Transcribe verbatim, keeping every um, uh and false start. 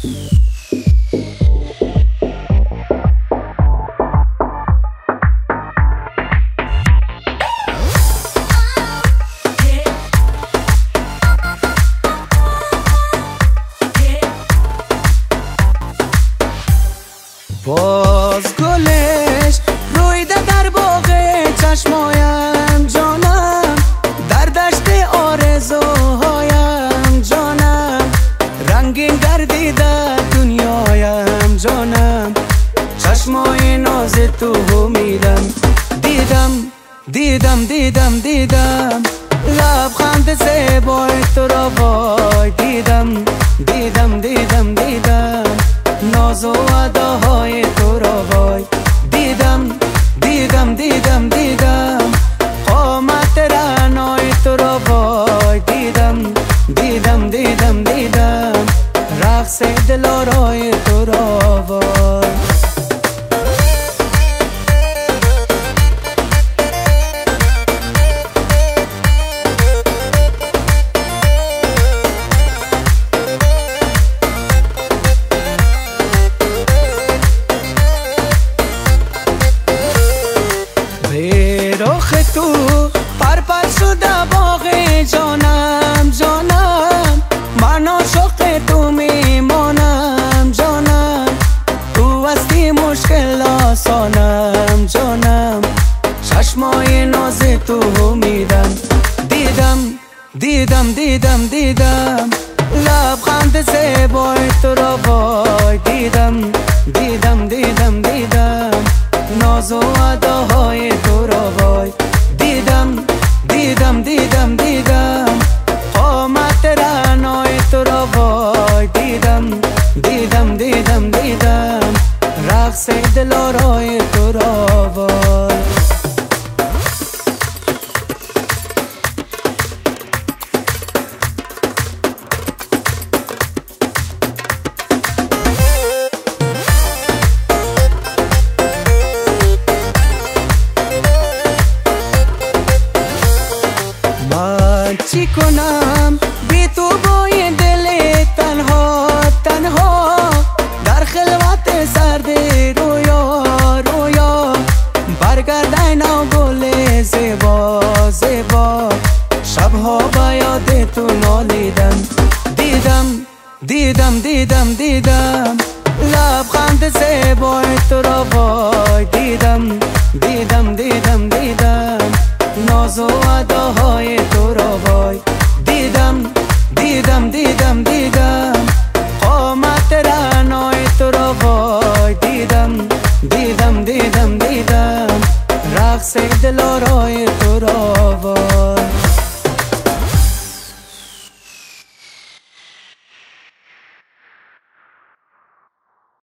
باز گلش رویده در باغ چشمایم جانم، در دشت آرزوهایم جانم، رنگین گردیده دنیایم جانم، چشمای ناز تو میدم، دیدم دیدم دیدم دیدم لبخند زیبای تو را وای دیدم دیدم دیدم دیدم ناز و اداهای تو را وای دیدم دیدم دیدم دیدم قامت رعنای تو را وای دیدم دیدم دیدم دیدم رقص دلارای تو را وای رخ تو پرپر شده باغ جانم جانم، من عاشق تو میمانم جانم، تو هستی مشکل آسانم جانم، چشمای ناز تو میدم، دیدم دیدم دیدم دیدم لبخند زیبای تو را وای دیدم دیدم دیدم دیدم ناز و اداهای تو را وای دیدم دیدم دیدم دیدم قامت رعنای تو را وای دیدم دیدم دیدم دیدم رقص دلارای تو را وای چی کنم بی تو با این دل تنها تنها در خلوت سرد رویا رویا برگرد اینا گل زیبا زیبا شبها با یاد تو نالیدم دیدم دیدم دیدم دیدم لبخند زیبای تو را وای دیدم دیدم دیدم دیدم ناز و اداهای تو را وای دیدم دیدم دیدم دیدم قامت رعنای تو را وای دیدم دیدم دیدم دیدم رقص دلارای تو را